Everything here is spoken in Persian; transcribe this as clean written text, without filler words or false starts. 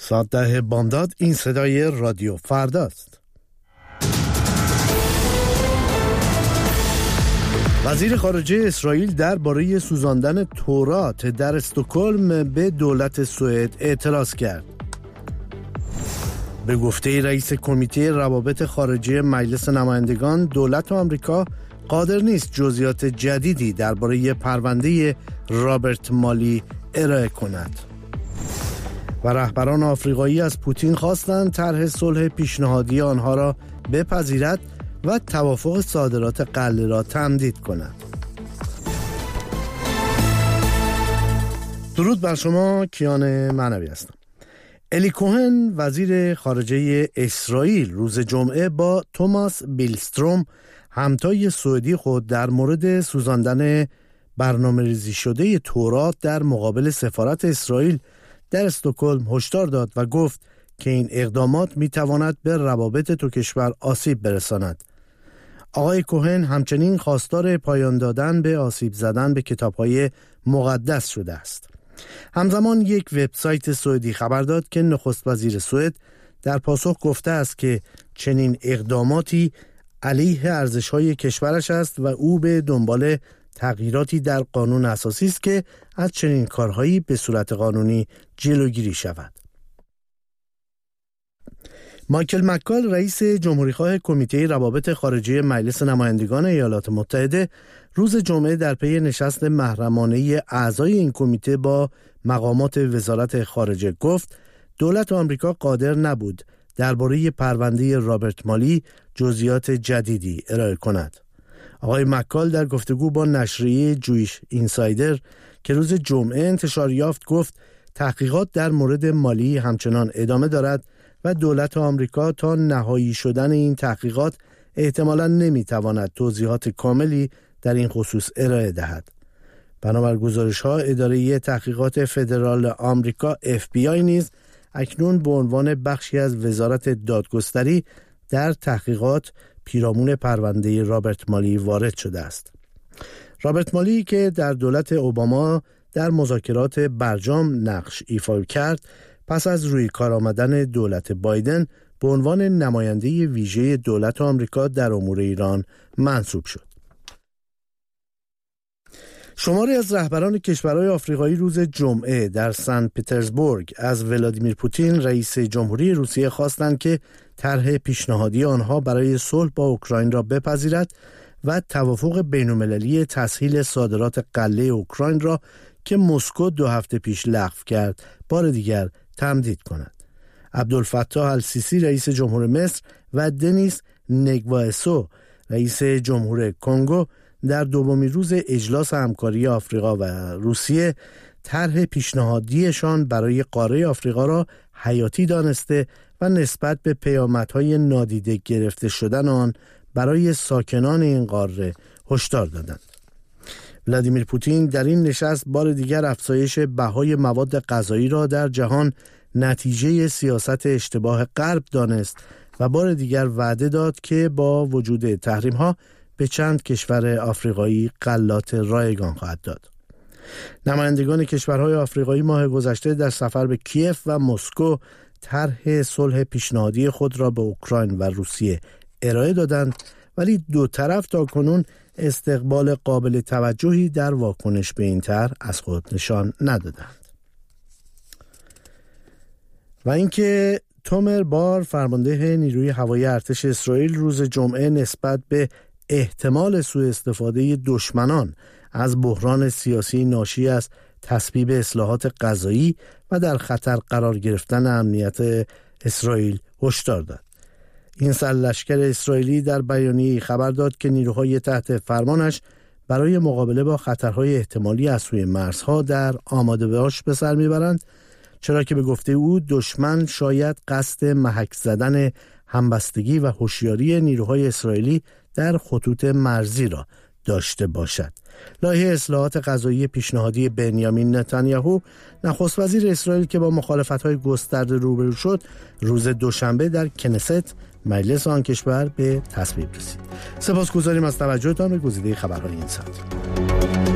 ساعت 10 بامداد. این صدای رادیو فرداست. وزیر خارجه اسرائیل درباره سوزاندن تورات در استکهلم به دولت سوئد اعتراض کرد. به گفته رئیس کمیته روابط خارجه مجلس نمایندگان، دولت آمریکا قادر نیست جزئیات جدیدی درباره پرونده رابرت مالی ارائه کند. و رهبران آفریقایی از پوتین خواستند طرح صلح پیشنهادی آنها را بپذیرد و توافق صادرات غله را تمدید کند. درود بر شما، کیان معنوی هستم. الی کوهن وزیر خارجه اسرائیل روز جمعه با توماس بیلستروم همتای سوئدی خود در مورد سوزاندن برنامه‌ریزی شده تورات در مقابل سفارت اسرائیل در استکهلم هشدار داد و گفت که این اقدامات میتواند به روابط دو کشور آسیب برساند. آقای کوهن همچنین خواستار پایان دادن به آسیب زدن به کتاب‌های مقدس شده است. همزمان یک وبسایت سوئدی خبر داد که نخست وزیر سوئد در پاسخ گفته است که چنین اقداماتی علیه ارزش‌های کشورش است و او به دنبال تغییراتی در قانون اساسی است که از چنین کارهایی به صورت قانونی جلوگیری شود. مایکل مکال رئیس جمهوری‌خواه کمیته روابط خارجه مجلس نمایندگان ایالات متحده روز جمعه در پی نشست محرمانه اعضای این کمیته با مقامات وزارت خارجه گفت دولت آمریکا قادر نبود درباره پرونده رابرت مالی جزئیات جدیدی ارائه کند. آقای مکال در گفتگو با نشریه جویش اینسایدر که روز جمعه انتشار یافت گفت تحقیقات در مورد مالی همچنان ادامه دارد و دولت آمریکا تا نهایی شدن این تحقیقات احتمالاً نمیتواند توضیحات کاملی در این خصوص ارائه دهد. بنابر گزارش‌ها اداره تحقیقات فدرال آمریکا FBI نیز اکنون به عنوان بخشی از وزارت دادگستری در تحقیقات پیرامون پرونده رابرت مالی وارد شده است. رابرت مالی که در دولت اوباما در مذاکرات برجام نقش ایفا کرد، پس از روی کار آمدن دولت بایدن به عنوان نماینده ویژه دولت آمریکا در امور ایران منصوب شد. شماری از رهبران کشورهای آفریقایی روز جمعه در سن پترزبورگ از ولادیمیر پوتین رئیس جمهوری روسیه خواستند که طرح پیشنهادی آنها برای صلح با اوکراین را بپذیرد و توافق بین‌المللی تسهیل صادرات غله اوکراین را که مسکو 2 هفته پیش لغو کرد بار دیگر تمدید کند. عبدالفتاح السیسی رئیس جمهور مصر و دنیس نگواسو رئیس جمهور کنگو در دومین روز اجلاس همکاری آفریقا و روسیه طرح پیشنهادیشان برای قاره آفریقا را حیاتی دانسته و نسبت به پیامدهای نادیده گرفته شدن آن برای ساکنان این قاره هشدار دادند. ولادیمیر پوتین در این نشست بار دیگر افزایش بهای مواد غذایی را در جهان نتیجه سیاست اشتباه غرب دانست و بار دیگر وعده داد که با وجود تحریم‌ها به چند کشور آفریقایی غلات رایگان خواهد داد. نمایندگان کشورهای آفریقایی ماه گذشته در سفر به کیف و مسکو طرح صلح پیشنهادی خود را به اوکراین و روسیه ارائه دادند، ولی دو طرف تاکنون استقبال قابل توجهی در واکنش به این طرح از خود نشان ندادند. و اینکه تومر بار فرمانده نیروی هوایی ارتش اسرائیل روز جمعه نسبت به احتمال سوء استفاده دشمنان از بحران سیاسی ناشی از تصویب اصلاحات قضایی و در خطر قرار گرفتن امنیت اسرائیل هشدار داد. این سرلشکر اسرائیلی در بیانیه‌ای خبر داد که نیروهای تحت فرمانش برای مقابله با خطرهای احتمالی از سوی مرزها در آماده باش به سر میبرند، چرا که به گفته او دشمن شاید قصد محک زدن همبستگی و هوشیاری نیروهای اسرائیلی در خطوط مرزی را داشته باشد. لایحه اصلاحات قضایی پیشنهادی بنیامین نتانیاهو، نخست وزیر اسرائیل که با مخالفت‌های گسترده روبرو شد، روز دوشنبه در کنست مجلس آن کشور به تصویب رسید. سپاسگزاریم از توجهتان به گزیده خبرهای این ساعت.